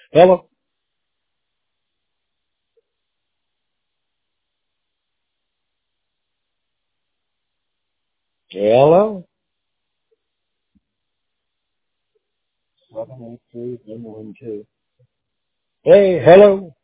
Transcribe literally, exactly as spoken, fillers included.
Hello? Hello? seven eight three one one two. Hey, hello?